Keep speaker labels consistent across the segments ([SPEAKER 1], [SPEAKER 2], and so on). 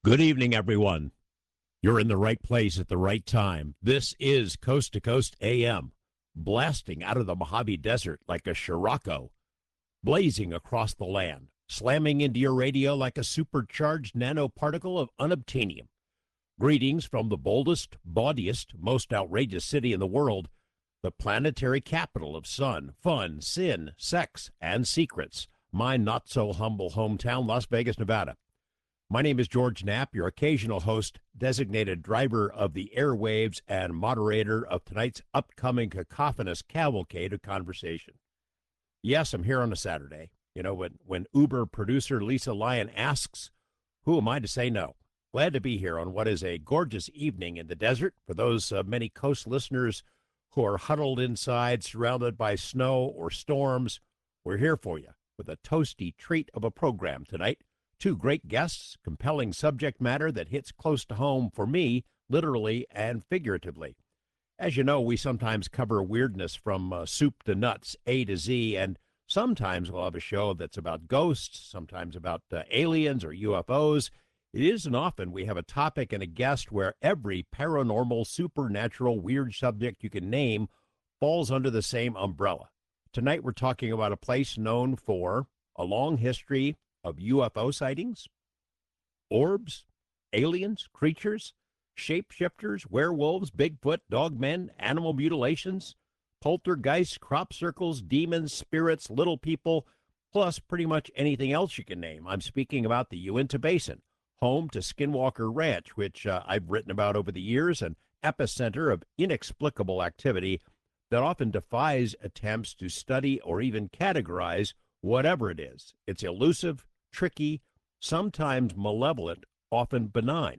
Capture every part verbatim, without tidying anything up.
[SPEAKER 1] Good evening, everyone. You're in the right place at the right time. This is Coast to Coast A M, blasting out of the Mojave Desert like a Scirocco, blazing across the land, slamming into your radio like a supercharged nanoparticle of unobtainium. Greetings from the boldest, bawdiest, most outrageous city in the world, the planetary capital of sun, fun, sin, sex, and secrets, my not-so-humble hometown, Las Vegas, Nevada. My name is George Knapp, your occasional host, designated driver of the airwaves, and moderator of tonight's upcoming cacophonous cavalcade of conversation. Yes, I'm here on a Saturday. You know, when, when Uber producer Lisa Lyon asks, who am I to say no? Glad to be here on what is a gorgeous evening in the desert. For those uh, many coast listeners who are huddled inside, surrounded by snow or storms, we're here for you with a toasty treat of a program tonight. Two great guests, compelling subject matter that hits close to home for me, literally and figuratively. As you know, we sometimes cover weirdness from uh, soup to nuts, A to Z, and sometimes we'll have a show that's about ghosts, sometimes about uh, aliens or U F Os. It isn't often we have a topic and a guest where every paranormal, supernatural, weird subject you can name falls under the same umbrella. Tonight we're talking about a place known for a long history of U F O sightings, orbs, aliens, creatures, shapeshifters, werewolves, Bigfoot, dogmen, animal mutilations, poltergeists, crop circles, demons, spirits, little people, plus pretty much anything else you can name. I'm speaking about the Uinta Basin, home to Skinwalker Ranch, which uh, I've written about over the years, an epicenter of inexplicable activity that often defies attempts to study or even categorize whatever it is. It's elusive, tricky, sometimes malevolent, often benign.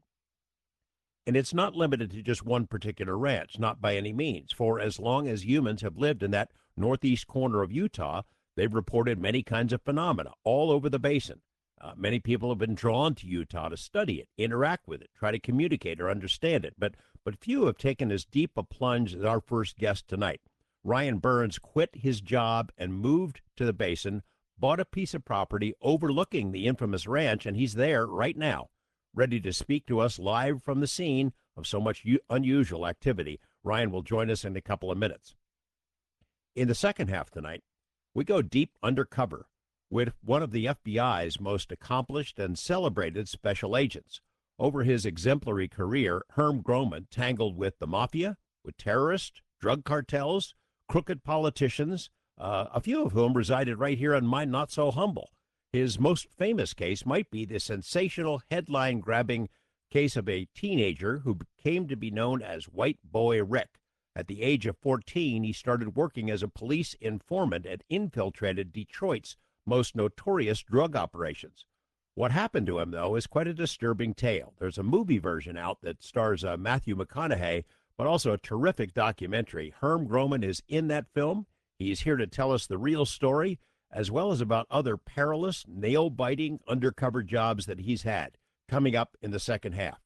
[SPEAKER 1] And it's not limited to just one particular ranch, not by any means, for as long as humans have lived in that northeast corner of Utah, they've reported many kinds of phenomena all over the basin. Uh, many people have been drawn to Utah to study it, interact with it, try to communicate or understand it, but, but few have taken as deep a plunge as our first guest tonight. Ryan Burns quit his job and moved to the basin, bought a piece of property overlooking the infamous ranch, and he's there right now, ready to speak to us live from the scene of so much u- unusual activity. Ryan will join us in a couple of minutes. In the second half tonight, we go deep undercover with one of the F B I's most accomplished and celebrated special agents. Over his exemplary career, Herm Groman tangled with the mafia, with terrorists, drug cartels, crooked politicians, Uh, a few of whom resided right here on my not-so-humble. His most famous case might be the sensational headline-grabbing case of a teenager who came to be known as White Boy Rick. At the age of fourteen, he started working as a police informant and infiltrated Detroit's most notorious drug operations. What happened to him, though, is quite a disturbing tale. There's a movie version out that stars uh, Matthew McConaughey, but also a terrific documentary. Herm Groman is in that film. He's here to tell us the real story, as well as about other perilous, nail-biting undercover jobs that he's had, coming up in the second half.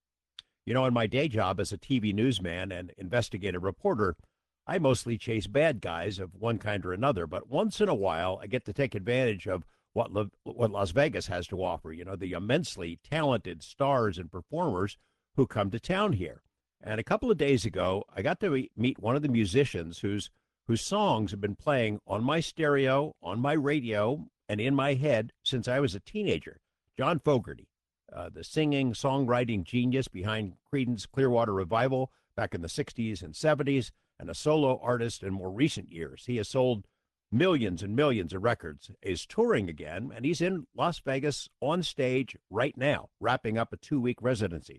[SPEAKER 1] You know, in my day job as a T V newsman and investigative reporter, I mostly chase bad guys of one kind or another, but once in a while, I get to take advantage of what, La- what Las Vegas has to offer, you know, the immensely talented stars and performers who come to town here. And a couple of days ago, I got to meet one of the musicians who's whose songs have been playing on my stereo, on my radio, and in my head since I was a teenager. John Fogerty, uh, the singing, songwriting genius behind Creedence Clearwater Revival back in the sixties and seventies, and a solo artist in more recent years. He has sold millions and millions of records, is touring again, and he's in Las Vegas on stage right now, wrapping up a two-week residency.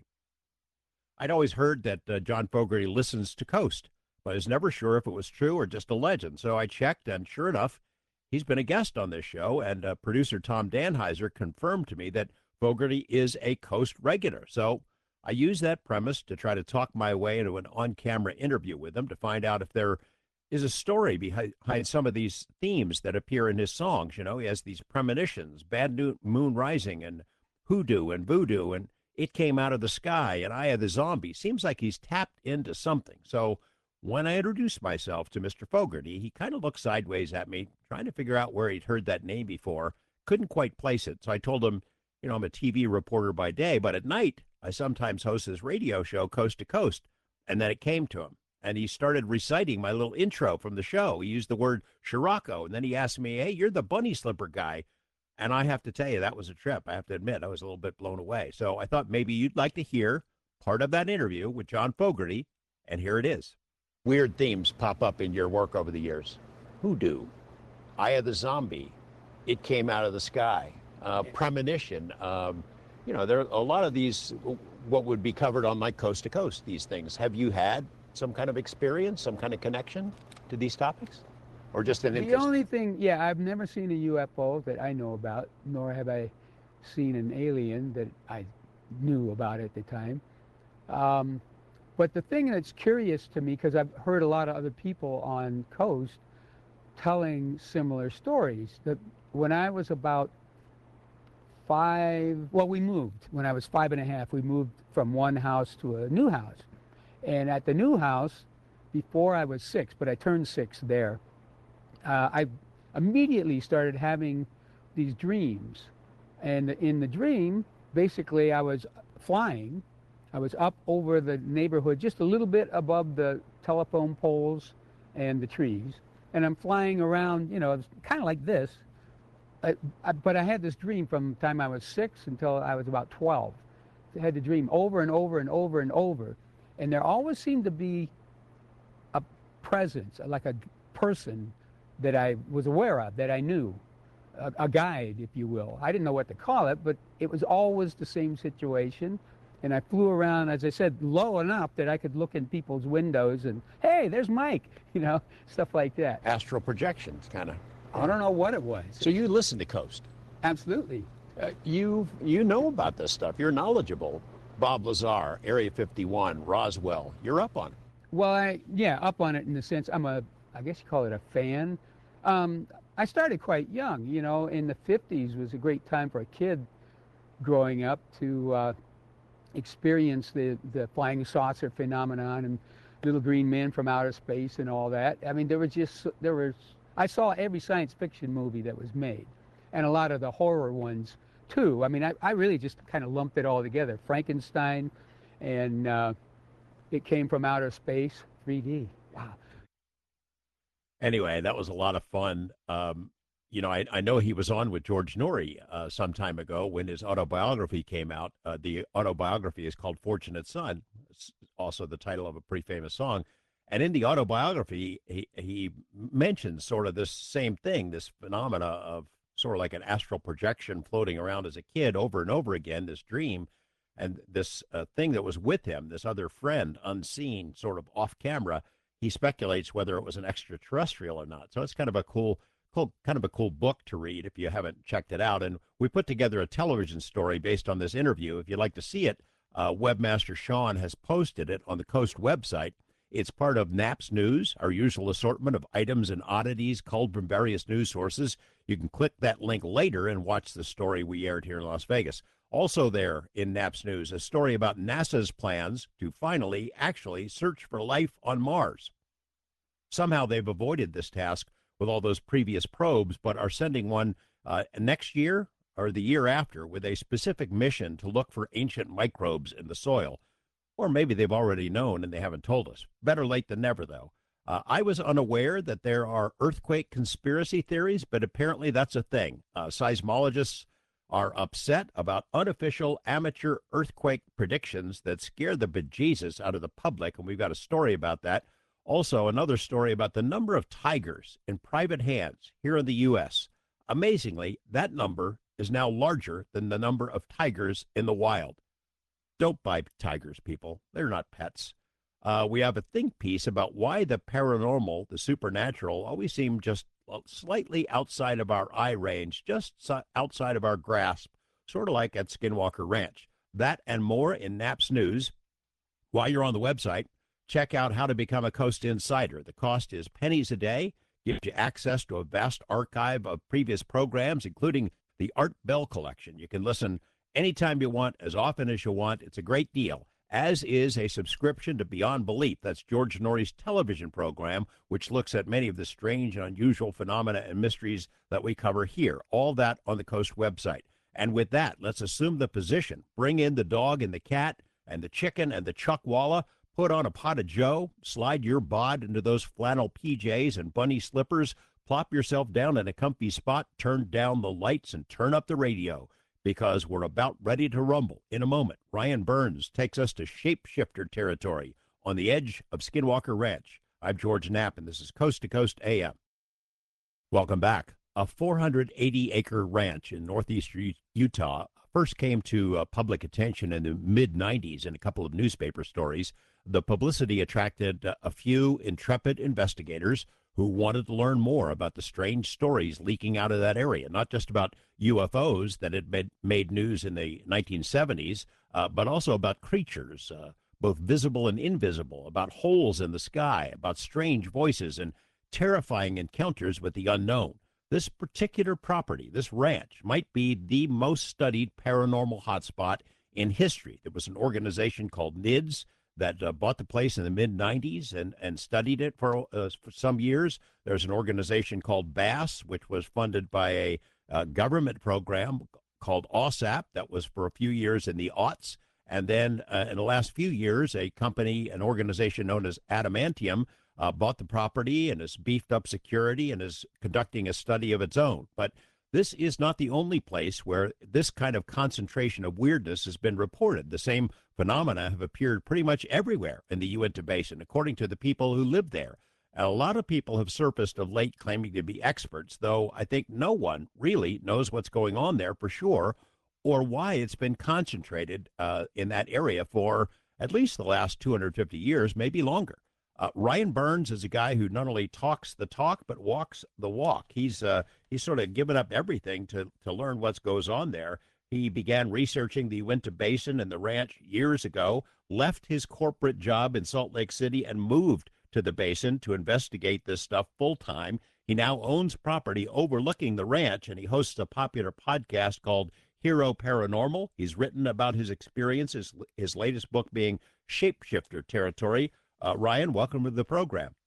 [SPEAKER 1] I'd always heard that uh, John Fogerty listens to Coast, but I was never sure if it was true or just a legend. So I checked, and sure enough, he's been a guest on this show, and uh, producer Tom Danheiser confirmed to me that Fogerty is a Coast regular. So I used that premise to try to talk my way into an on-camera interview with him to find out if there is a story behind, behind some of these themes that appear in his songs. You know, he has these premonitions, Bad Moon Rising, and Hoodoo and Voodoo, and It Came Out of the Sky, and Eye of the Zombie. Seems like he's tapped into something. So when I introduced myself to Mister Fogerty, he kind of looked sideways at me, trying to figure out where he'd heard that name before. Couldn't quite place it. So I told him, You know, I'm a T V reporter by day, but at night, I sometimes host this radio show, Coast to Coast. And then it came to him. And he started reciting my little intro from the show. He used the word Scirocco. And then he asked me, hey, you're the bunny slipper guy. And I have to tell you, that was a trip. I have to admit, I was a little bit blown away. So I thought maybe you'd like to hear part of that interview with John Fogerty. And here it is. Weird themes pop up in your work over the years. Hoodoo, Eye of the Zombie, It Came Out of the Sky, uh, Premonition. Um, you know, there are a lot of these, what would be covered on like Coast to Coast, these things. Have you had some kind of experience, some kind of connection to these topics? Or just an interest?
[SPEAKER 2] The only thing, yeah, I've never seen a U F O that I know about, nor have I seen an alien that I knew about at the time. Um, but the thing that's curious to me, because I've heard a lot of other people on Coast telling similar stories, that when I was about five, well, we moved. When I was five and a half, we moved from one house to a new house. And at the new house, before I was six, but I turned six there, uh, I immediately started having these dreams. And in the dream, basically I was flying. I was up over the neighborhood, just a little bit above the telephone poles and the trees. And I'm flying around, you know, kind of like this. I, I, but I had this dream from the time I was six until I was about twelve. I had the dream over and over and over and over. And there always seemed to be a presence, like a person that I was aware of, that I knew, a, a guide, if you will. I didn't know what to call it, but it was always the same situation. And I flew around, as I said, low enough that I could look in people's windows and, hey, there's Mike, you know, stuff like that.
[SPEAKER 1] Astral projections, kind of.
[SPEAKER 2] I don't know what it was.
[SPEAKER 1] So you listen to Coast?
[SPEAKER 2] Absolutely.
[SPEAKER 1] Uh, you you know about this stuff. You're knowledgeable. Bob Lazar, Area fifty-one, Roswell. You're up on it.
[SPEAKER 2] Well, I, yeah, up on it in the sense I'm a, I guess you call it a fan. Um, I started quite young, you know, in the fifties was a great time for a kid growing up to uh, experience the, the flying saucer phenomenon and little green men from outer space and all that. I mean, there was just, there was, I saw every science fiction movie that was made and a lot of the horror ones too. I mean, I, I really just kind of lumped it all together. Frankenstein and uh, It Came from Outer Space, three D. Wow.
[SPEAKER 1] Anyway, that was a lot of fun. Um, you know, I, I know he was on with George Noory uh, some time ago when his autobiography came out. Uh, the autobiography is called Fortunate Son. It's also the title of a pretty famous song. And in the autobiography, he, he mentions sort of this same thing, this phenomena of sort of like an astral projection floating around as a kid over and over again, this dream, and this uh, thing that was with him, this other friend, unseen, sort of off camera. He speculates whether it was an extraterrestrial or not. So it's kind of a cool, cool, kind of a cool book to read if you haven't checked it out. And we put together a television story based on this interview. If you'd like to see it, uh, Webmaster Sean has posted it on the Coast website. It's part of Naps News, our usual assortment of items and oddities culled from various news sources. You can click that link later and watch the story we aired here in Las Vegas. Also there in Naps News, a story about NASA's plans to finally actually search for life on Mars. Somehow they've avoided this task with all those previous probes, but are sending one uh, next year or the year after with a specific mission to look for ancient microbes in the soil. Or maybe they've already known and they haven't told us. Better late than never, though. Uh, I was unaware that there are earthquake conspiracy theories, but apparently that's a thing. Uh, seismologists are upset about unofficial amateur earthquake predictions that scare the bejesus out of the public, and we've got a story about that. Also, another story about the number of tigers in private hands here in the U S. Amazingly, that number is now larger than the number of tigers in the wild. Don't buy tigers, people. They're not pets. Uh, we have a think piece about why the paranormal, the supernatural, always seem just slightly outside of our eye range, just outside of our grasp, sort of like at Skinwalker Ranch. That and more in Naps News. While you're on the website, check out how to become a Coast Insider. The cost is pennies a day, gives you access to a vast archive of previous programs, including the Art Bell collection. You can listen anytime you want, as often as you want. It's a great deal, as is a subscription to Beyond Belief. That's George Noory's television program, which looks at many of the strange and unusual phenomena and mysteries that we cover here. All that on the Coast website. And with that, let's assume the position. Bring in the dog and the cat and the chicken and the chuckwalla. Put on a pot of joe. Slide your bod into those flannel P Js and bunny slippers. Plop yourself down in a comfy spot. Turn down the lights and turn up the radio, because we're about ready to rumble. In a moment, Ryan Burns takes us to shapeshifter territory on the edge of Skinwalker Ranch. I'm George Knapp, and this is Coast to Coast A M. Welcome back. A four hundred eighty acre ranch in northeastern Utah first came to uh, public attention in the mid nineties in a couple of newspaper stories. The publicity attracted uh, a few intrepid investigators who wanted to learn more about the strange stories leaking out of that area, not just about U F Os that had made, made news in the nineteen seventies, uh, but also about creatures, uh, both visible and invisible, about holes in the sky, about strange voices and terrifying encounters with the unknown. This particular property, this ranch, might be the most studied paranormal hotspot in history. There was an organization called N I D S that uh, bought the place in the mid nineties and, and studied it for, uh, for some years. There's an organization called BASS, which was funded by a uh, government program called OSAP that was for a few years in the aughts. And then uh, in the last few years, a company, an organization known as Adamantium, uh, bought the property and has beefed up security and is conducting a study of its own. But this is not the only place where this kind of concentration of weirdness has been reported. The same phenomena have appeared pretty much everywhere in the Uinta Basin, according to the people who live there. And a lot of people have surfaced of late claiming to be experts, though I think no one really knows what's going on there for sure, or why it's been concentrated uh, in that area for at least the last two hundred fifty years, maybe longer. Uh, Ryan Burns is a guy who not only talks the talk, but walks the walk. He's uh, he's sort of given up everything to, to learn what goes on there. He began researching the Uinta Basin and the ranch years ago, left his corporate job in Salt Lake City, and moved to the basin to investigate this stuff full time. He now owns property overlooking the ranch, and he hosts a popular podcast called Hero Paranormal. He's written about his experiences, his latest book being Shapeshifter Territory. Uh, Ryan, welcome to the program.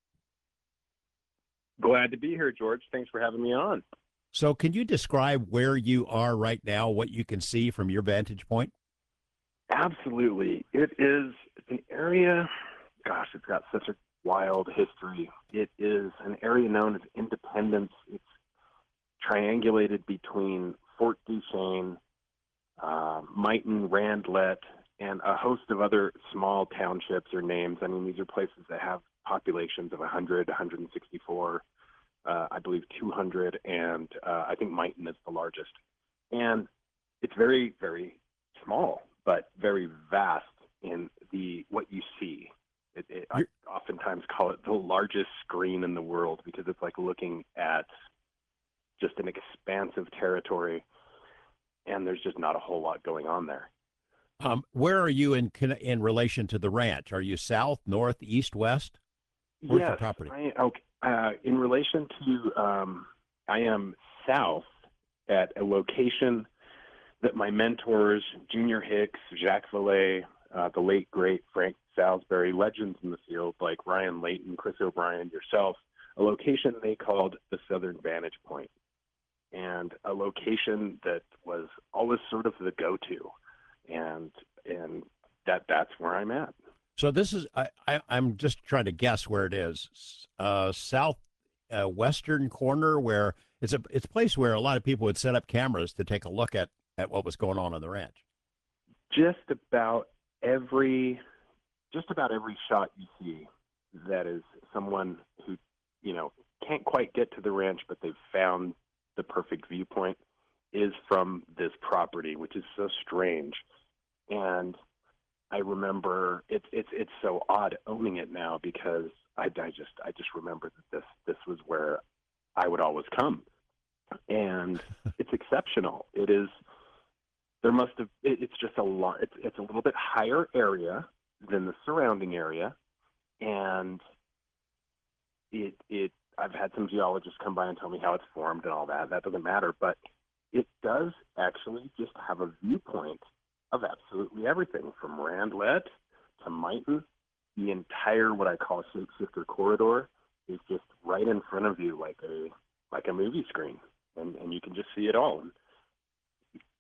[SPEAKER 3] Glad to be here, George. Thanks for having me on.
[SPEAKER 1] So can you describe where you are right now, what you can see from your vantage point?
[SPEAKER 3] Absolutely. It is an area, gosh, it's got such a wild history. It is an area known as Independence. It's triangulated between Fort Duchesne, uh, Mighton, Randlett, and a host of other small townships or names. I mean, these are places that have populations of one hundred, one hundred sixty-four, uh, I believe two hundred, and uh, I think Mighton is the largest. And it's very, very small, but very vast in the what you see. It, it, I oftentimes call it the largest screen in the world because it's like looking at just an expansive territory, and there's just not a whole lot going on there.
[SPEAKER 1] Um, where are you in in relation to the ranch? Are you south, north, east, west? Where's
[SPEAKER 3] yes,
[SPEAKER 1] the property?
[SPEAKER 3] I, okay. Uh, in relation to, um, I am south at a location that my mentors, Junior Hicks, Jacques Vallée, uh, the late, great Frank Salisbury, legends in the field like Ryan Layton, Chris O'Brien, yourself, a location they called the Southern Vantage Point, and a location that was always sort of the go-to. And and that that's where I'm at.
[SPEAKER 1] So this is I, I I'm just trying to guess where it is. Uh, south uh, western corner, where it's a it's a place where a lot of people would set up cameras to take a look at at what was going on on the ranch.
[SPEAKER 3] Just about every just about every shot you see that is someone who, you know, can't quite get to the ranch, but they've found the perfect viewpoint, is from this property, which is so strange. And I remember it's it's it's so odd owning it now because I, I just I just remember that this this was where I would always come, and it's exceptional. It is. There must have. It, it's just a lot. It's it's a little bit higher area than the surrounding area, and it it. I've had some geologists come by and tell me how it's formed and all that. That doesn't matter, but it does actually just have a viewpoint of absolutely everything from Randlett to Mighton. The entire what I call shapeshifter corridor is just right in front of you, like a like a movie screen, and and you can just see it all. And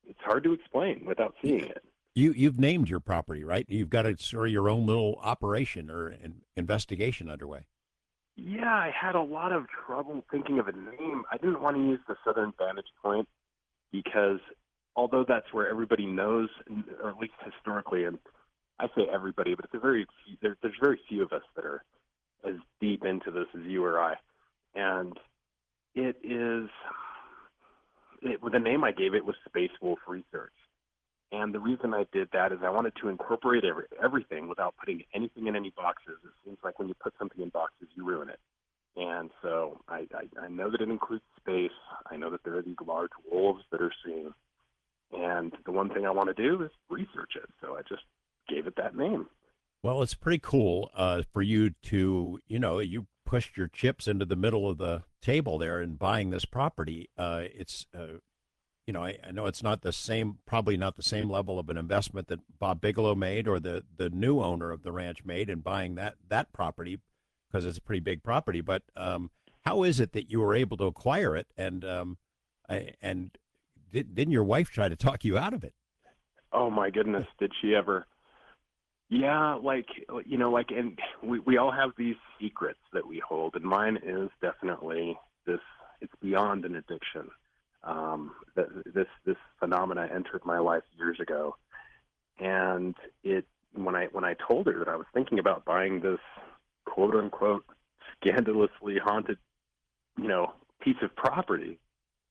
[SPEAKER 3] it's hard to explain without seeing it.
[SPEAKER 1] You you've named your property, right? You've got a sort of your own little operation or an investigation underway.
[SPEAKER 3] Yeah, I had a lot of trouble thinking of a name. I didn't want to use the Southern Vantage Point because although that's where everybody knows, or at least historically, and I say everybody, but it's a very few, there, there's very few of us that are as deep into this as you or I. And it is, it, the name I gave it was Space Wolf Research. And the reason I did that is I wanted to incorporate every, everything without putting anything in any boxes. It seems like when you put something in boxes, you ruin it. And so I, I, I know that it includes space. I know that there are these large wolves that are seen. And the one thing I want to do is research it. So I just gave it that name.
[SPEAKER 1] Well, it's pretty cool uh, for you to, you know, you pushed your chips into the middle of the table there and buying this property. Uh, it's, uh, you know, I, I know it's not the same, probably not the same level of an investment that Bob Bigelow made or the, the new owner of the ranch made in buying that, that property because it's a pretty big property. But um, how is it that you were able to acquire it? And, um, I, and did, didn't your wife try to talk you out of it?
[SPEAKER 3] Oh, my goodness. Did she ever? Yeah, like, you know, like, and we, we all have these secrets that we hold, and mine is definitely this, it's beyond an addiction. Um, this, this phenomena entered my life years ago. And it, when I, when I told her that I was thinking about buying this quote unquote scandalously haunted, you know, piece of property.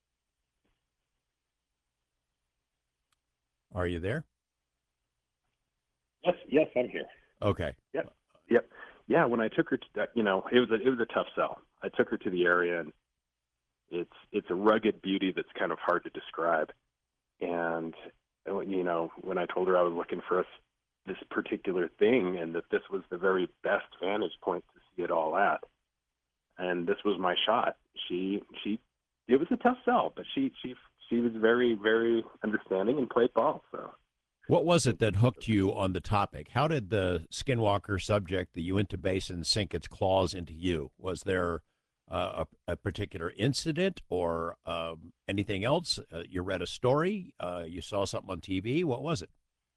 [SPEAKER 1] Are you there?
[SPEAKER 3] Yes, yes, I'm here.
[SPEAKER 1] Okay.
[SPEAKER 3] Yep, yep, yeah. When I took her to, you know, it was a, it was a tough sell. I took her to the area, and it's it's a rugged beauty that's kind of hard to describe. And you know, when I told her I was looking for a, this particular thing, and that this was the very best vantage point to see it all at, and this was my shot. She she, it was a tough sell, but she she she was very very understanding and played ball. So.
[SPEAKER 1] What was it that hooked you on the topic? How did the Skinwalker subject, the Uinta Basin, sink its claws into you? Was there uh, a, a particular incident or um, anything else? Uh, you read a story? Uh, you saw something on T V? What was it?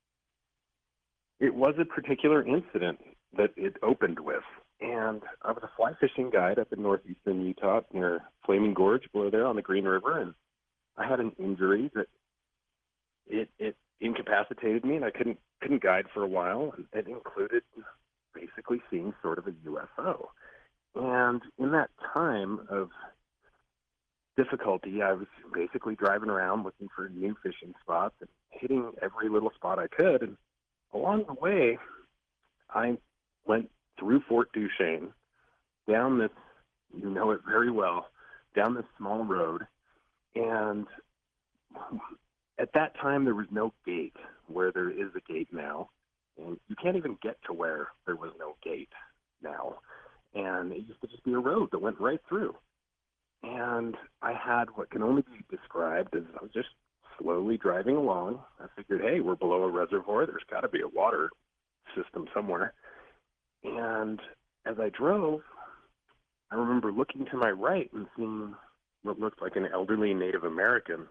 [SPEAKER 3] It was a particular incident that it opened with. And I was a fly fishing guide up in northeastern Utah near Flaming Gorge below there on the Green River. And I had an injury that it, it incapacitated me, and I couldn't couldn't guide for a while. And it included basically seeing sort of a U F O. And in that time of difficulty, I was basically driving around looking for new fishing spots and hitting every little spot I could. And along the way, I went through Fort Duchesne, down this, you know it very well, down this small road. And at that time, there was no gate where there is a gate now. And you can't even get to where there was no gate now. And it used to just be a road that went right through. And I had what can only be described as I was just slowly driving along. I figured, hey, we're below a reservoir. There's got to be a water system somewhere. And as I drove, I remember looking to my right and seeing what looked like an elderly Native American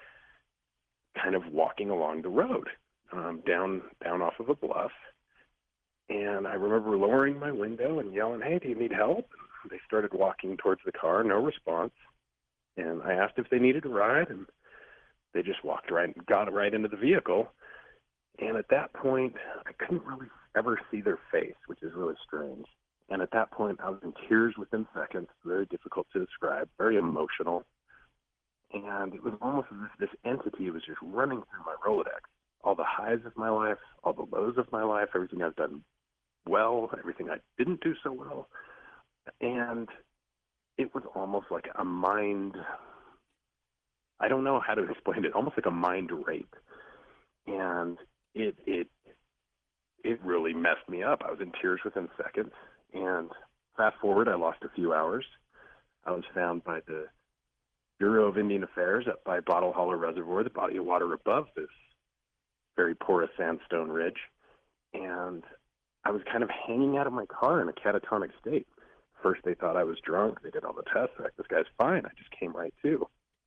[SPEAKER 3] kind of walking along the road, um, down down off of a bluff. And I remember lowering my window and yelling, hey, do you need help? And they started walking towards the car, no response. And I asked if they needed a ride, and they just walked right, got right into the vehicle. And at that point, I couldn't really ever see their face, which is really strange. And at that point, I was in tears within seconds, very difficult to describe, very emotional. And it was almost as if this entity was just running through my Rolodex. All the highs of my life, all the lows of my life, everything I've done well, everything I didn't do so well. And it was almost like a mind, I don't know how to explain it, almost like a mind rape. And it it it really messed me up. I was in tears within seconds. And fast forward, I lost a few hours. I was found by the Bureau of Indian Affairs up by Bottle Hollow Reservoir, the body of water above this very porous sandstone ridge. And I was kind of hanging out of my car in a catatonic state. First, they thought I was drunk. They did all the tests. Like, this guy's fine. I just came right to.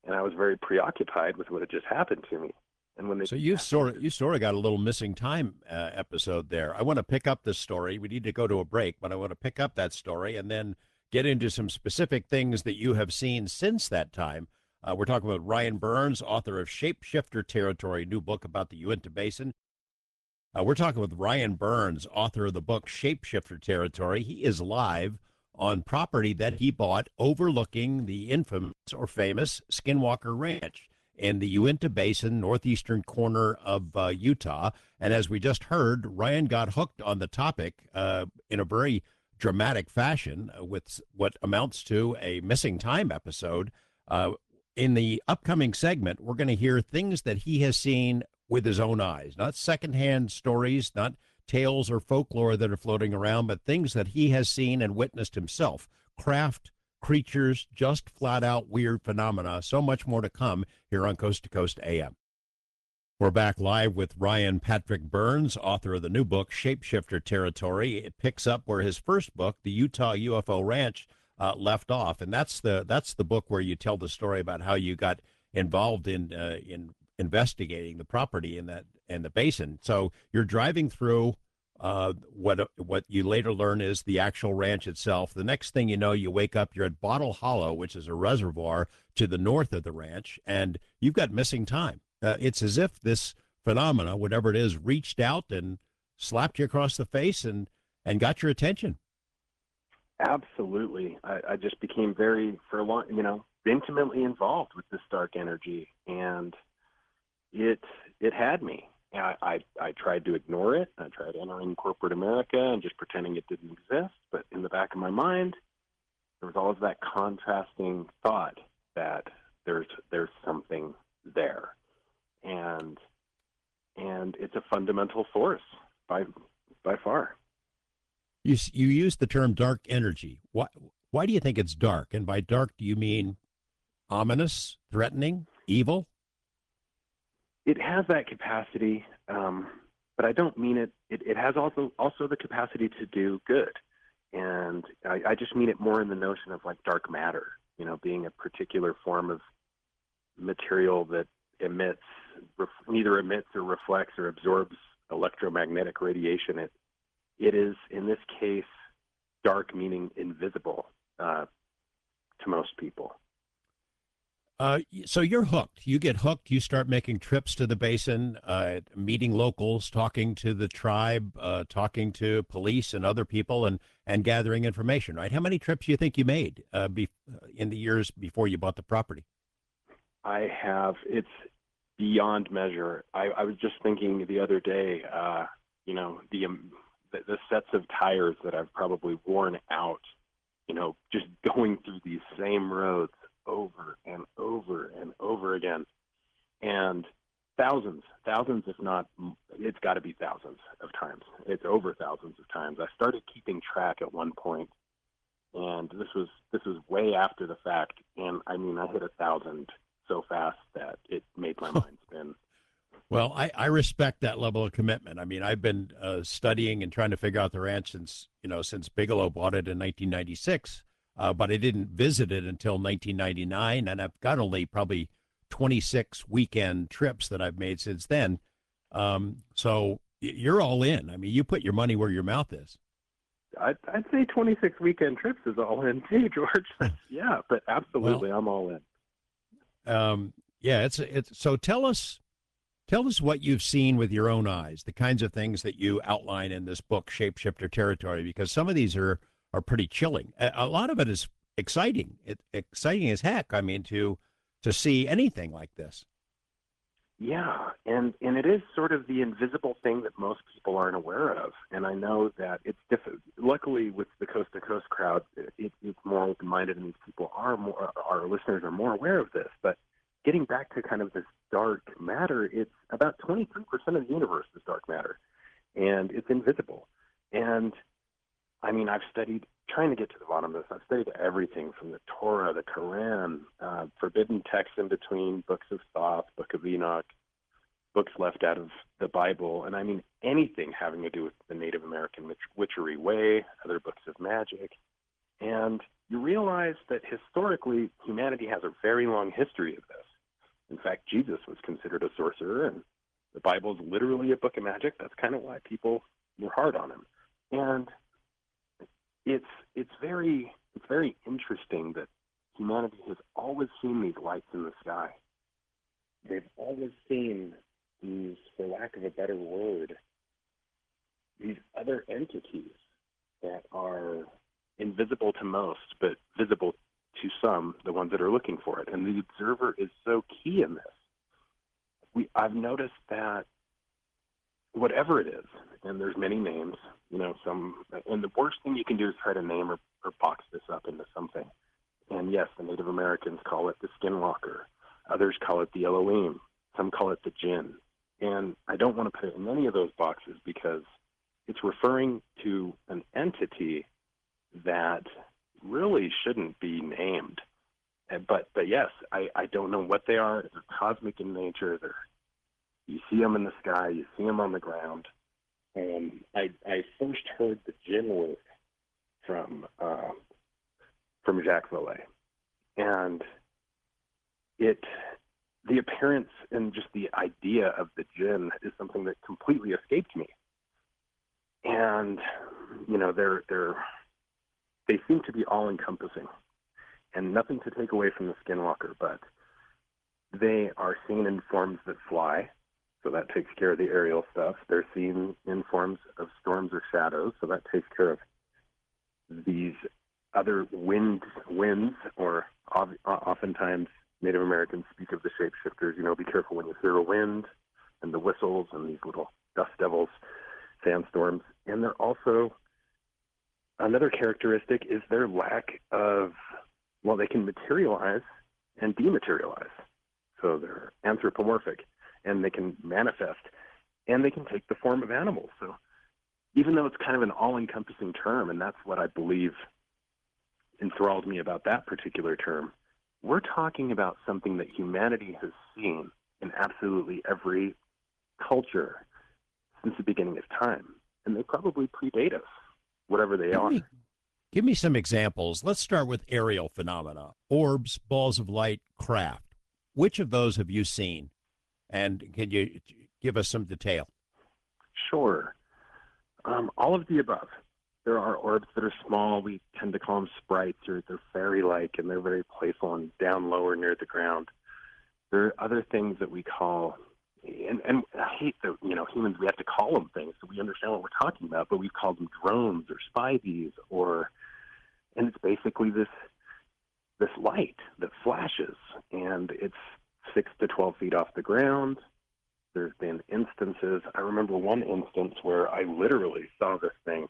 [SPEAKER 3] and I was very preoccupied with what had just happened to me. And when they
[SPEAKER 1] So you sort of you sort of got a little missing time uh, episode there. I want to pick up this story. We need to go to a break, but I want to pick up that story and then get into some specific things that you have seen since that time. Uh, we're talking about Ryan Burns, author of Shapeshifter Territory, new book about the Uinta Basin. Uh, we're talking with Ryan Burns, author of the book Shapeshifter Territory. He is live on property that he bought overlooking the infamous or famous Skinwalker Ranch in the Uinta Basin, northeastern corner of uh, Utah. And as we just heard, Ryan got hooked on the topic uh, in a very dramatic fashion uh, with what amounts to a missing time episode. Uh, in the upcoming segment, we're going to hear things that he has seen with his own eyes, not secondhand stories, not tales or folklore that are floating around, but things that he has seen and witnessed himself. Craft, creatures, just flat out weird phenomena. So much more to come here on Coast to Coast A M. We're back live with Ryan Patrick Burns, author of the new book, Shapeshifter Territory. It picks up where his first book, The Utah U F O Ranch, uh, left off. And that's the that's the book where you tell the story about how you got involved in uh, in investigating the property in that in the basin. So you're driving through uh, what what you later learn is the actual ranch itself. The next thing you know, you wake up, you're at Bottle Hollow, which is a reservoir to the north of the ranch, and you've got missing time. Uh, it's as if this phenomena, whatever it is, reached out and slapped you across the face and, and got your attention.
[SPEAKER 3] Absolutely. I, I just became very, for a long, you know, intimately involved with this dark energy, and it it had me. I, I, I tried to ignore it. I tried entering corporate America and just pretending it didn't exist. But in the back of my mind, there was always that contrasting thought that there's there's something there. And and it's a fundamental force by by far.
[SPEAKER 1] You you use the term dark energy. Why why do you think it's dark? And by dark, do you mean ominous, threatening, evil?
[SPEAKER 3] It has that capacity, um, but I don't mean it, it. It has also also the capacity to do good, and I, I just mean it more in the notion of like dark matter. You know, being a particular form of material that emits, ref, neither emits or reflects or absorbs electromagnetic radiation. It it is in this case dark, meaning invisible uh, to most people.
[SPEAKER 1] Uh, so you're hooked. You get hooked. You start making trips to the basin, uh, meeting locals, talking to the tribe, uh, talking to police and other people, and and gathering information. Right? How many trips do you think you made uh, be, in the years before you bought the property?
[SPEAKER 3] I have. It's beyond measure. I, I was just thinking the other day. Uh, you know, the, um, the the sets of tires that I've probably worn out. You know, just going through these same roads over and over and over again, and thousands, thousands, if not, it's got to be thousands of times. It's over thousands of times. I started keeping track at one point, and this was this was way after the fact. And I mean, I hit a thousand so fast that it made my mind spin.
[SPEAKER 1] Well, I, I respect that level of commitment. I mean, I've been uh, studying and trying to figure out the ranch since you know since Bigelow bought it in nineteen ninety-six. Uh, but I didn't visit it until nineteen ninety-nine, and I've got only probably twenty-six weekend trips that I've made since then. Um, so you're all in. I mean, you put your money where your mouth is.
[SPEAKER 3] I'd, I'd say twenty-six weekend trips is all in too, George. Yeah, but absolutely, well, I'm all in.
[SPEAKER 1] Um, yeah, it's it's. So tell us, tell us what you've seen with your own eyes, the kinds of things that you outline in this book, Shapeshifter Territory, because some of these are. are pretty chilling. A lot of it is exciting. It, exciting as heck. I mean, to to see anything like this.
[SPEAKER 3] Yeah, and and it is sort of the invisible thing that most people aren't aware of. And I know that it's difficult. Luckily, with the Coast to Coast crowd, it, it's more open-minded, and these people are more. Our listeners are more aware of this. But getting back to kind of this dark matter, it's about twenty-three percent of the universe is dark matter, and it's invisible. And I mean, I've studied, trying to get to the bottom of this, I've studied everything from the Torah, the Quran, uh, forbidden texts in between, books of Thoth, Book of Enoch, books left out of the Bible, and I mean anything having to do with the Native American witch- witchery way, other books of magic. And you realize that historically, humanity has a very long history of this. In fact, Jesus was considered a sorcerer, and the Bible is literally a book of magic. That's kind of why people were hard on him. And it's it's very it's very interesting that humanity has always seen these lights in the sky. They've always seen these, for lack of a better word, these other entities that are invisible to most, but visible to some, the ones that are looking for it. And the observer is so key in this. We, I've noticed that whatever it is, and there's many names, you know, some, and the worst thing you can do is try to name or, or box this up into something. And yes, the Native Americans call it the Skinwalker. Others call it the Elohim. Some call it the Jinn. And I don't want to put it in any of those boxes because it's referring to an entity that really shouldn't be named. But but yes, I, I don't know what they are. They're cosmic in nature. They're, you see them in the sky. You see them on the ground. And I I first heard the Jinn work from uh, from Jacques Vallée, and it the appearance and just the idea of the Jinn is something that completely escaped me. And you know they're they're they seem to be all encompassing. And nothing to take away from the Skinwalker, but they are seen in forms that fly, so that takes care of the aerial stuff. They're seen in forms of storms or shadows, so that takes care of these other wind winds, or oftentimes Native Americans speak of the shapeshifters. You know, be careful when you hear a wind and the whistles and these little dust devils, sandstorms. And they're also, another characteristic is their lack of, well, they can materialize and dematerialize. So they're anthropomorphic, and they can manifest, and they can take the form of animals. So even though it's kind of an all-encompassing term, and that's what I believe enthralled me about that particular term, we're talking about something that humanity has seen in absolutely every culture since the beginning of time. And they probably predate us, whatever they
[SPEAKER 1] Give
[SPEAKER 3] are.
[SPEAKER 1] me, give me some examples. Let's start with aerial phenomena, orbs, balls of light, craft. Which of those have you seen? And can you give us some detail?
[SPEAKER 3] Sure. Um, all of the above. There are orbs that are small. We tend to call them sprites, or they're fairy-like, and they're very playful and down lower near the ground. There are other things that we call, and, and I hate that, you know, humans, we have to call them things so we understand what we're talking about, but we've called them drones or spy bees, or, and it's basically this this light that flashes, and it's six to twelve feet off the ground. There's been instances, I remember one instance where I literally saw this thing,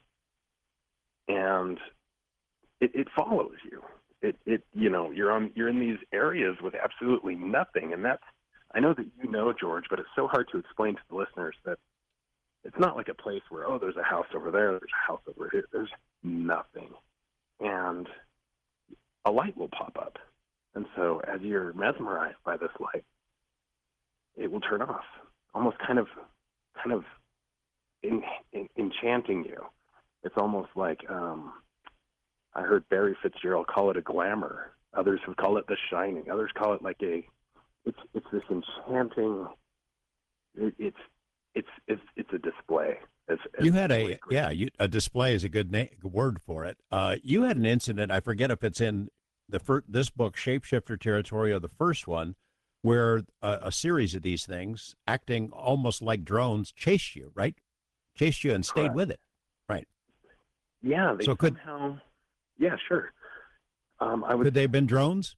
[SPEAKER 3] and it, it follows you. It, it, you know, you're on, you're in these areas with absolutely nothing, and that's, I know that you know, George, but it's so hard to explain to the listeners that it's not like a place where, oh, there's a house over there, there's a house over here. There's nothing, and a light will pop up. And so as you're mesmerized by this light, it will turn off, almost kind of kind of in, in, enchanting you. It's almost like, um, I heard Barry Fitzgerald call it a glamour. Others have called it the shining. Others call it like a, it's it's this enchanting, it, it's, it's, it's, it's a display. It's, it's
[SPEAKER 1] You had
[SPEAKER 3] really
[SPEAKER 1] a,
[SPEAKER 3] great.
[SPEAKER 1] yeah, you, a display is a good na- word for it. Uh, you had an incident, I forget if it's in the fir- this book, Shapeshifter Territory, or the first one, where a, a series of these things, acting almost like drones, chased you, right? Chased you and stayed
[SPEAKER 3] Correct.
[SPEAKER 1] with it. Right.
[SPEAKER 3] Yeah, they
[SPEAKER 1] So could-
[SPEAKER 3] somehow, yeah, sure. Um, I would
[SPEAKER 1] Could they have been drones?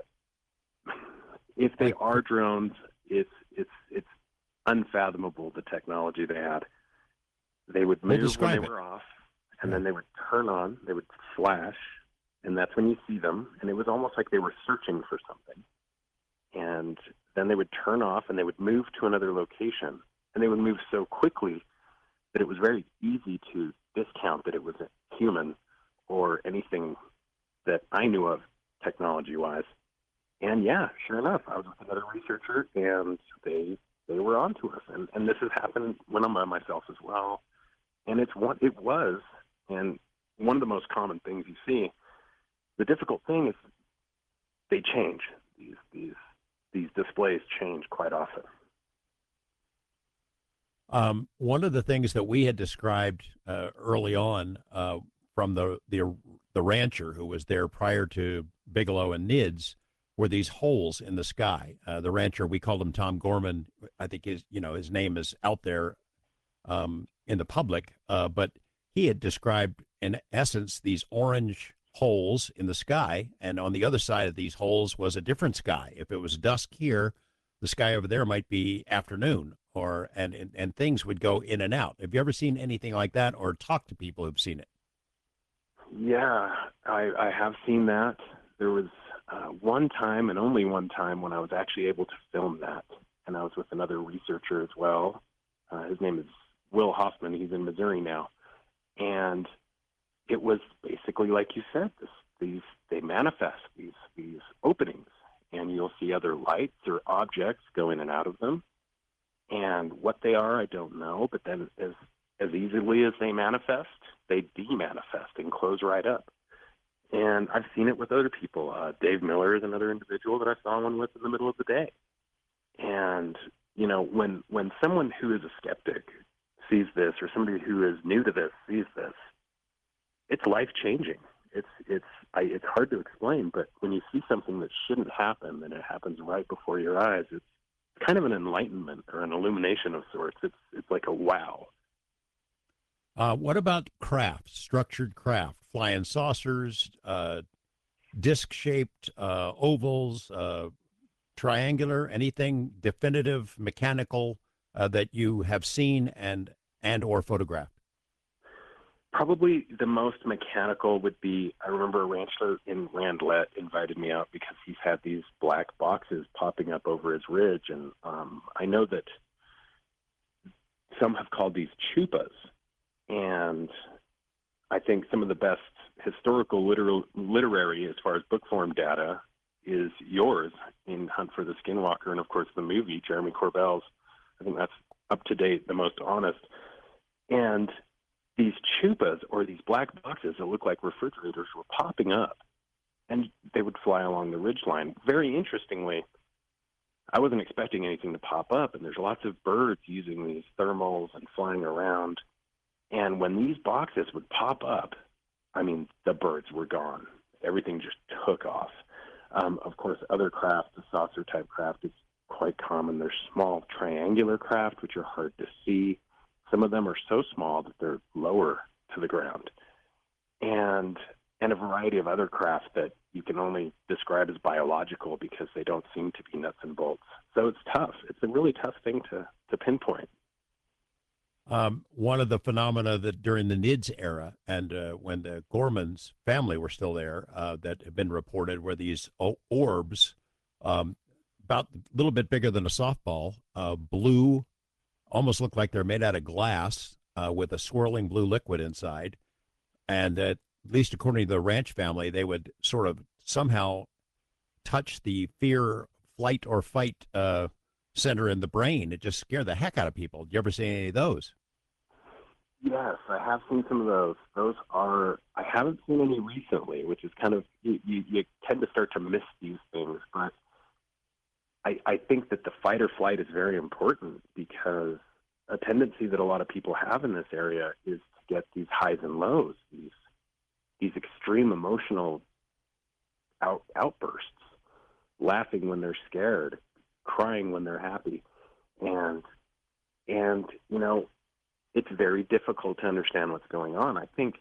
[SPEAKER 3] If they
[SPEAKER 1] Like-
[SPEAKER 3] are drones, it's it's it's unfathomable the technology they had. They would
[SPEAKER 1] Well,
[SPEAKER 3] move when
[SPEAKER 1] describe
[SPEAKER 3] they
[SPEAKER 1] it.
[SPEAKER 3] were off, and then they would turn on. They would flash, and that's when you see them. And it was almost like they were searching for something. And then they would turn off, and they would move to another location, and they would move so quickly that it was very easy to discount that it was a human or anything that I knew of technology-wise. And yeah, sure enough, I was with another researcher, and they they were onto us. And, and this has happened when I'm by myself as well. And it's what it was, and one of the most common things you see the difficult thing is they change. These these these displays change quite often.
[SPEAKER 1] Um, one of the things that we had described uh, early on uh, from the, the the rancher who was there prior to Bigelow and Nids were these holes in the sky. Uh, the rancher, we called him Tom Gorman. I think his you know his name is out there um, in the public, uh, but he had described in essence these orange holes in the sky, and on the other side of these holes was a different sky. If it was dusk here, the sky over there might be afternoon, or and, and and things would go in and out. Have you ever seen anything like that, or talked to people who've seen it?
[SPEAKER 3] Yeah, I, I have seen that. There was uh, one time, and only one time, when I was actually able to film that, and I was with another researcher as well. Uh, his name is Will Hoffman. He's in Missouri now, and it was basically like you said. This, these they manifest these these openings, and you'll see other lights or objects go in and out of them. And what they are, I don't know. But then, as as easily as they manifest, they de-manifest and close right up. And I've seen it with other people. Uh, Dave Miller is another individual that I saw one with in the middle of the day. And you know, when when someone who is a skeptic sees this, or somebody who is new to this sees this, it's life-changing. It's it's I, it's hard to explain, but when you see something that shouldn't happen and it happens right before your eyes, it's kind of an enlightenment or an illumination of sorts. It's it's like a wow.
[SPEAKER 1] Uh, what about craft, structured craft, flying saucers, uh, disc-shaped uh, ovals, uh, triangular, anything definitive, mechanical uh, that you have seen and and or photographed?
[SPEAKER 3] Probably the most mechanical would be, I remember a rancher in Randlett invited me out because he's had these black boxes popping up over his ridge. And um, I know that some have called these chupas. And I think some of the best historical literal, literary, as far as book form data, is yours in Hunt for the Skinwalker. And of course, the movie, Jeremy Corbell's. I think that's up to date, the most honest. And these chupas, or these black boxes that look like refrigerators, were popping up, and they would fly along the ridgeline. Very interestingly, I wasn't expecting anything to pop up, and there's lots of birds using these thermals and flying around. And when these boxes would pop up, I mean, the birds were gone. Everything just took off. Um, of course, other craft, the saucer-type craft, is quite common. There's small triangular craft, which are hard to see. Some of them are so small that they're lower to the ground. And and a variety of other craft that you can only describe as biological because they don't seem to be nuts and bolts. So it's tough. It's a really tough thing to, to pinpoint.
[SPEAKER 1] Um, one of the phenomena that during the Nids era and uh, when the Gorman's family were still there uh, that have been reported were these o- orbs, um, about a little bit bigger than a softball, uh, blue, almost look like they're made out of glass uh, with a swirling blue liquid inside. And uh, at least according to the ranch family, they would sort of somehow touch the fear, flight, or fight uh, center in the brain. It just scared the heck out of people. Did you ever see any of those?
[SPEAKER 3] Yes, I have seen some of those. Those are, I haven't seen any recently, which is kind of, you, you, you tend to start to miss these things. But I, I think that the fight or flight is very important, because a tendency that a lot of people have in this area is to get these highs and lows, these these extreme emotional out, outbursts, laughing when they're scared, crying when they're happy. And, and you know, it's very difficult to understand what's going on. I think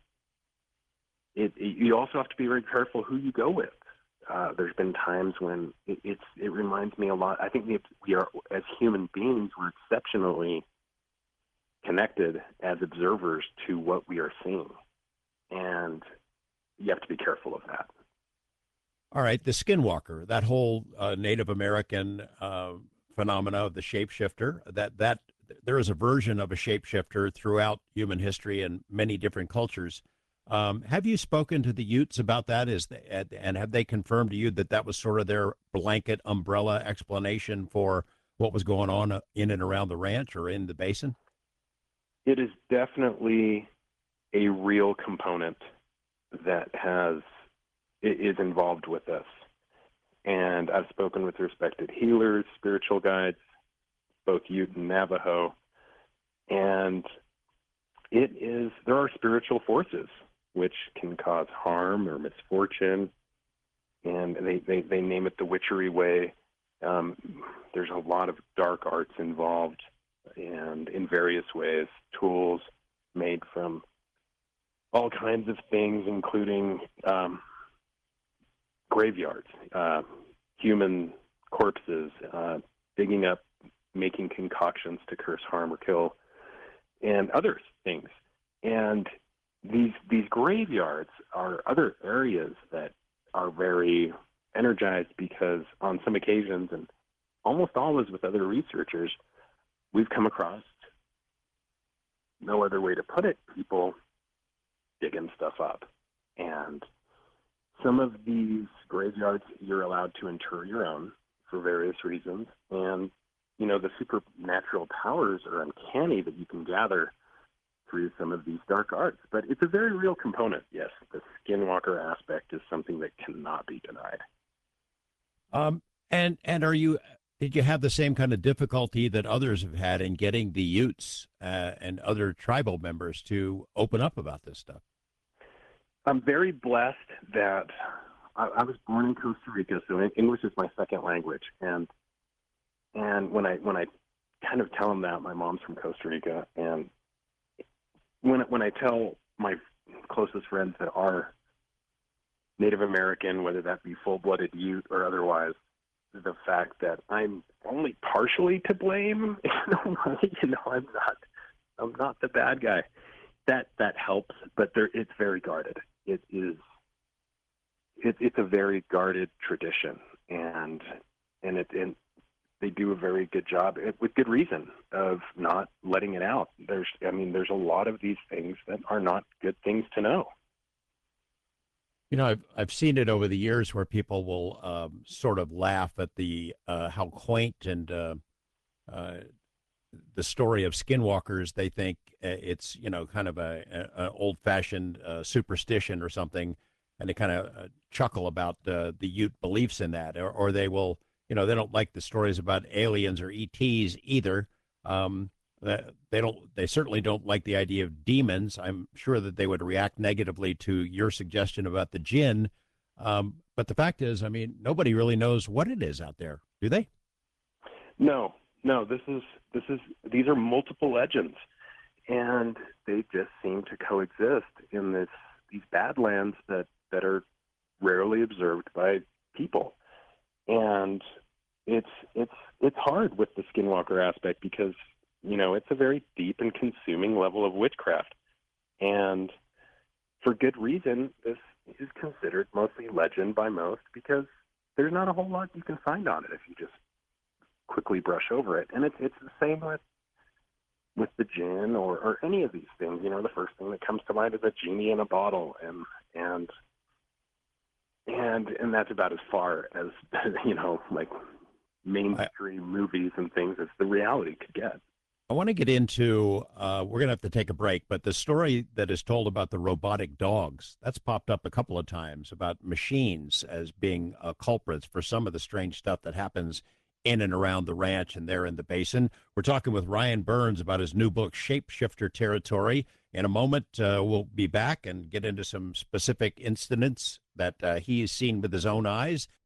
[SPEAKER 3] it, it, you also have to be very careful who you go with. Uh, there's been times when it, it's, it reminds me a lot. I think we, have, we are, as human beings, we're exceptionally connected as observers to what we are seeing. And you have to be careful of that.
[SPEAKER 1] All right, the skinwalker, that whole uh, Native American uh, phenomena of the shapeshifter, that, that there is a version of a shapeshifter throughout human history and many different cultures. Um, have you spoken to the Utes about that? Is the, and have they confirmed to you that that was sort of their blanket umbrella explanation for what was going on in and around the ranch or in the basin?
[SPEAKER 3] It is definitely a real component that has i- is involved with this. And I've spoken with respected healers, spiritual guides, both Ute and Navajo. And it is, there are spiritual forces which can cause harm or misfortune. And they, they, they name it the witchery way. Um, there's a lot of dark arts involved, and in various ways, tools made from all kinds of things, including um, graveyards, uh, human corpses, uh, digging up, making concoctions to curse, harm, or kill, and other things. And these these graveyards are other areas that are very energized, because on some occasions, and almost always with other researchers, we've come across, no other way to put it, people digging stuff up. And some of these graveyards, you're allowed to inter your own for various reasons. And, you know, the supernatural powers are uncanny that you can gather through some of these dark arts. But it's a very real component, yes. The skinwalker aspect is something that cannot be denied.
[SPEAKER 1] Um, and and are you did you have the same kind of difficulty that others have had in getting the Utes uh, and other tribal members to open up about this stuff?
[SPEAKER 3] I'm very blessed that I, I was born in Costa Rica, so English is my second language. And and when I when I kind of tell them that, my mom's from Costa Rica, and when when I tell my closest friends that are Native American, whether that be full-blooded Ute or otherwise, the fact that I'm only partially to blame, in a way, you know, I'm not, I'm not the bad guy. That that helps, but there, it's very guarded. It is, it, it's a very guarded tradition, and and it and they do a very good job, with good reason, of not letting it out. There's, I mean, there's a lot of these things that are not good things to know.
[SPEAKER 1] You know, I've I've seen it over the years where people will um, sort of laugh at the uh, how quaint and uh, uh, the story of skinwalkers. They think uh, it's, you know, kind of a, a, a old-fashioned uh, superstition or something, and they kind of uh, chuckle about uh, the Ute beliefs in that, or, or they will, you know, they don't like the stories about aliens or E Ts either. Um, They don't. They certainly don't like the idea of demons. I'm sure that they would react negatively to your suggestion about the jinn. Um, but the fact is, I mean, nobody really knows what it is out there, do they?
[SPEAKER 3] No, no. This is this is these are multiple legends, and they just seem to coexist in this these badlands that that are rarely observed by people. And it's it's it's hard with the skinwalker aspect, because, you know, it's a very deep and consuming level of witchcraft. And for good reason, this is considered mostly legend by most, because there's not a whole lot you can find on it if you just quickly brush over it. And it's it's the same with with the jinn or, or any of these things. You know, the first thing that comes to mind is a genie in a bottle, and and and and that's about as far as, you know, like mainstream I, movies and things as the reality could get.
[SPEAKER 1] I want to get into, uh, we're going to have to take a break, but the story that is told about the robotic dogs, that's popped up a couple of times, about machines as being uh, culprits for some of the strange stuff that happens in and around the ranch and there in the basin. We're talking with Ryan Burns about his new book, Shapeshifter Territory. In a moment, uh, we'll be back and get into some specific incidents that uh, he's seen with his own eyes.